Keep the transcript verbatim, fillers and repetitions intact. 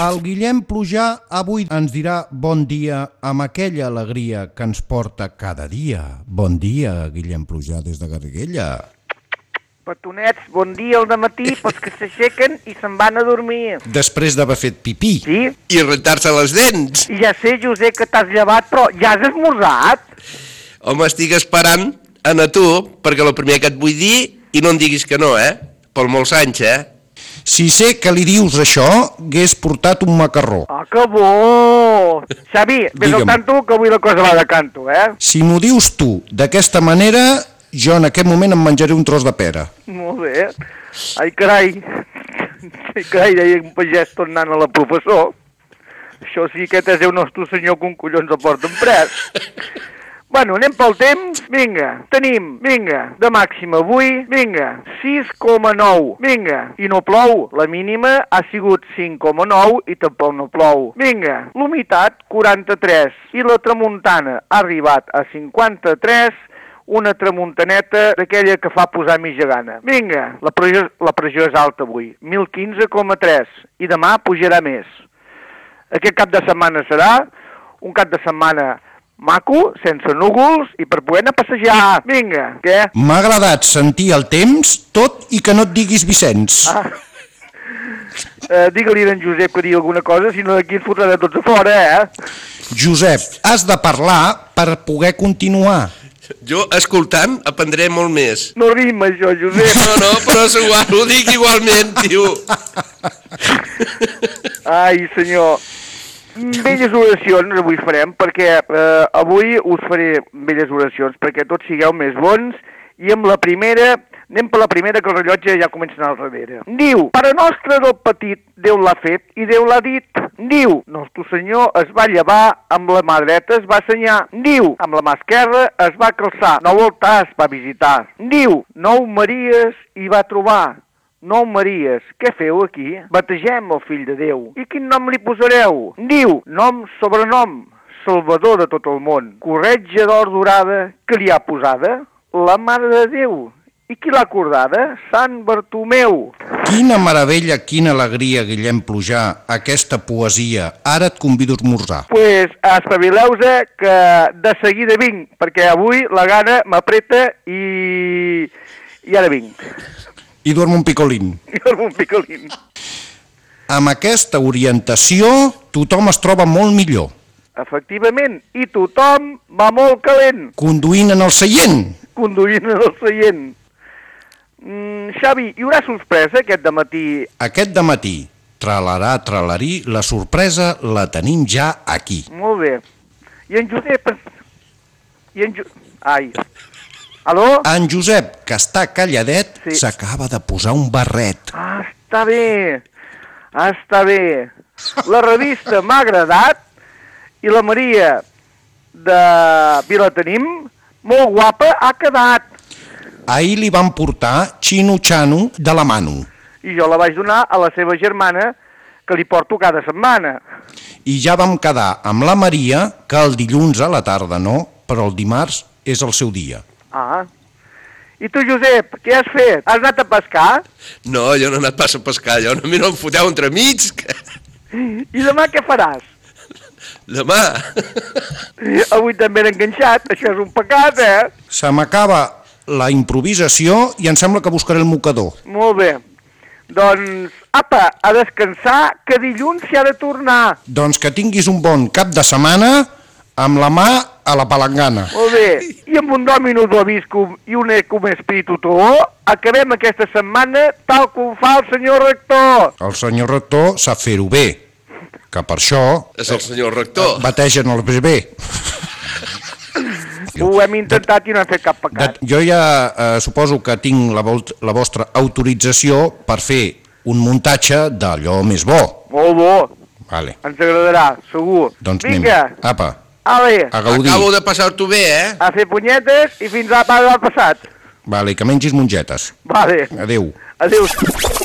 El Guillem Plujà avui ens dirà bon dia amb aquella alegria que ens porta cada dia. Bon dia, Guillem Plujà, des de Garriguella. Petonets, bon dia al dematí, pels que s'aixequen i se'n van a dormir. Després d'haver fet pipí. Sí? I rentar-se les dents. I ja sé, Josep, que t'has llevat, però ja has esmorzat? Home, estic esperant a tu, perquè el primer que et vull dir, i no em diguis que no, eh? Pel molts anys, eh? Si sé que li dius això, hagués portat un macarró. Ah, que bo! Xavi, vés al tanto, que avui la cosa va de canto, eh? Si m'ho dius tu d'aquesta manera, jo en aquest moment em menjaré un tros de pera. Molt bé. Ai, carai. Ai, carai, deia un pagès tornant a la professor. Això sí que és el nostre senyor que un collons el porta pres. Bueno, anem pel temps. Vinga, tenim, vinga, de màxima avui, vinga, sis coma nou. Vinga, i no plou. La mínima ha sigut cinc coma nou i tampoc no plou. Vinga, l'humitat, quaranta-tres. I la tramuntana ha arribat a cinquanta-tres, una tramuntaneta d'aquella que fa posar mitja gana. Vinga, la pressió, la pressió és alta avui, mil quinze coma tres. I demà pujarà més. Aquest cap de setmana serà un cap de setmana maco, sense núvols i per poder anar a passejar. Vinga, què? M'ha agradat sentir el temps, tot i que no et diguis Vicenç. Ah. Uh, Digue-li d'en Josep que digui alguna cosa, si no d'aquí ens fotrà de tots a fora, eh? Josep, has de parlar per poder continuar. Jo, escoltant, aprendré molt més. No rima això, Josep. No, no, però és igual, ho dic igualment, tio. Ai, senyor. Belles oracions avui farem, perquè eh, avui us faré belles oracions, perquè tots sigueu més bons, i amb la primera, anem per la primera, que el rellotge ja comença a anar al darrere. Diu, Pare nostre del petit, Déu l'ha fet i Déu l'ha dit. Diu, Nostre Senyor es va llevar, amb la mà dreta es va assenyar. Diu, amb la mà esquerra es va calçar, nou altars va visitar. Diu, nou Maries hi va trobar. Nou Maries, què feu aquí? Bategem el fill de Déu. I quin nom li posareu? Diu, nom, sobrenom, Salvador de tot el món. Corretja d'or dorada, que li ha posada? La Mare de Déu. I qui l'ha acordada? Sant Bartomeu. Quina meravella, quina alegria, Guillem Plujà, aquesta poesia. Ara et convido a esmorzar. Pues espavileu-se que de seguida vinc, perquè avui la gana m'apreta i... i ara vinc. I duermo un picolín. I duermo un picolín. Amb aquesta orientació, tothom es troba molt millor. Efectivament, i tothom va molt calent. Conduint en el seient. Conduint en el seient. Mm, Xavi, hi haurà sorpresa aquest dematí? Aquest dematí, tralarà, tralarí, la sorpresa la tenim ja aquí. Molt bé. I en Josep... I en Jo... Ai... Aló? En Josep, que està calladet, sí, s'acaba de posar un barret. Ah, està bé, ah, està bé. La revista m'ha agradat i la Maria de Vilatenim, molt guapa, ha quedat. Ahir li van portar Xino Xano de la mano. I jo la vaig donar a la seva germana, que li porto cada setmana. I ja vam quedar amb la Maria que el dilluns a la tarda no, però el dimarts és el seu dia. Ah, i tu, Josep, què has fet? Has anat a pescar? No, jo no he anat pas a pescar, jo no, no em foteu entremig. Que... I demà què faràs? Demà? Avui també l'he enganxat, això és un pecat, eh? Se m'acaba la improvisació i em sembla que buscaré el mocador. Molt bé. Doncs, apa, a descansar, que dilluns s'hi ha de tornar. Doncs que tinguis un bon cap de setmana amb la mà a la palangana. Molt bé. I amb un domino d'obiscum i un ecum espíritu tuo, acabem aquesta setmana tal com fa el senyor rector. El senyor rector sap fer-ho bé, que per això... És el senyor rector. Bategen el bebè. Ho hem intentat i no hem fet cap pecat. De, jo ja eh, suposo que tinc la, volt, la vostra autorització per fer un muntatge d'allò més bo. Molt bo. Vale. Ens agradarà, segur. Doncs vinga. Anem. Apa. Ale. A gaudir. Acabo de passar-t'ho bé, eh? A fer punyetes i fins a la part del passat. Vale, que mengis mongetes. Vale. Adéu. Adéu.